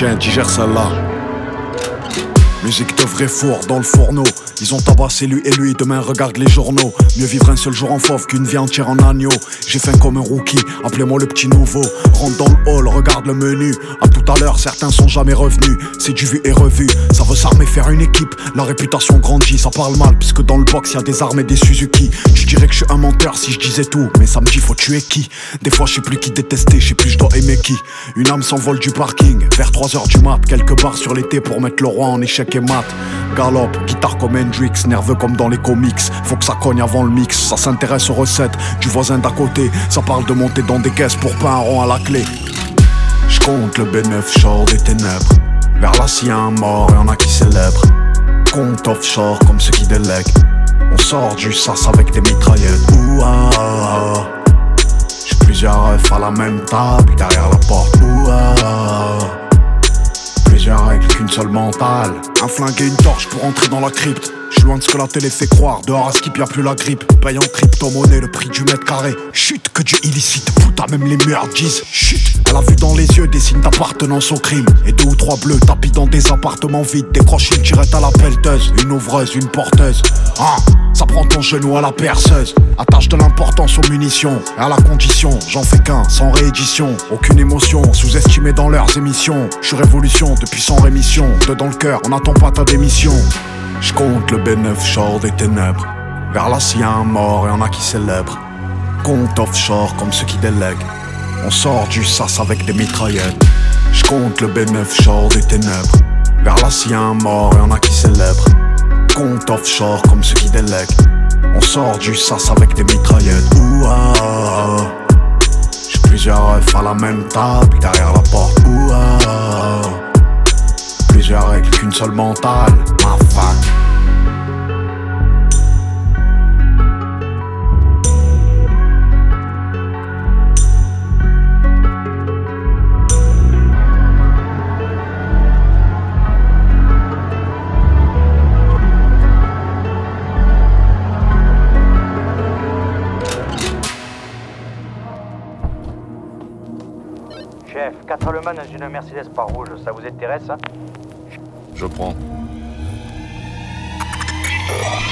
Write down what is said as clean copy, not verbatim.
Tiens, digère celle-là. Musique de vrai four dans le fourneau. Ils ont tabassé lui et lui, demain regarde les journaux. Mieux vivre un seul jour en fauve qu'une vie entière en agneau. J'ai faim comme un rookie, appelez-moi le petit nouveau. Rentre dans le hall, regarde le menu. À tout à l'heure, certains sont jamais revenus. C'est du vu et revu, ça veut s'armer faire une équipe. La réputation grandit, ça parle mal puisque dans le box y'a des armes et des Suzuki. Tu dirais que je suis un menteur si je disais tout, mais ça me dit faut tuer qui. Des fois je sais plus qui détester, je sais plus je dois aimer qui. Une âme s'envole du parking, vers 3h du mat. Quelques barres sur l'été pour mettre le roi en échec et mat. Galop, guitare comme Hendrix, nerveux comme dans les comics. Faut que ça cogne avant le mix, ça s'intéresse aux recettes du voisin d'à côté. Ça parle de monter dans des caisses pour pas un rond à la clé. J'compte le B9 short des ténèbres. Vers là s'il y a un mort, y'en a qui célèbrent. Compte offshore comme ceux qui délèguent. On sort du sas avec des mitraillettes. Ouah, j'ai plusieurs refs à la même table derrière la porte. Ouah, plusieurs règles qu'une seule mentale. Un flingue et une torche pour entrer dans la crypte. J'suis loin de ce que la télé fait croire. Dehors à skip y'a plus la grippe. Paye en crypto-monnaie le prix du mètre carré. Chut, que du illicite, putain même les murs disent chut. Elle a vu dans les yeux des signes d'appartenance au crime. Et 2 ou 3 bleus tapis dans des appartements vides. Décroche une tirette à la pelleteuse. Une ouvreuse, une porteuse. Ah, ça prend ton genou à la perceuse. Attache de l'importance aux munitions. Et à la condition, j'en fais qu'un, sans réédition. Aucune émotion, sous-estimée dans leurs émissions. J'suis révolution depuis sans rémission. Deux dans le cœur, on n'attend pas ta démission. J'compte le B9 short des ténèbres. Vers là s'il y a un mort, y'en a qui célèbrent. Compte offshore comme ceux qui délèguent. On sort du sas avec des mitraillettes. J'compte le B9 short des ténèbres. Vers là s'il y a un mort, y'en a qui célèbrent. Compte offshore comme ceux qui délèguent. On sort du sas avec des mitraillettes. Ouah, j'ai plusieurs refs à la même table derrière la porte. Ouah, plusieurs règles qu'une seule mentale. Ma fac. Chef, 4 allemands dans une Mercedes pas rouge, ça vous intéresse, hein? Je prends.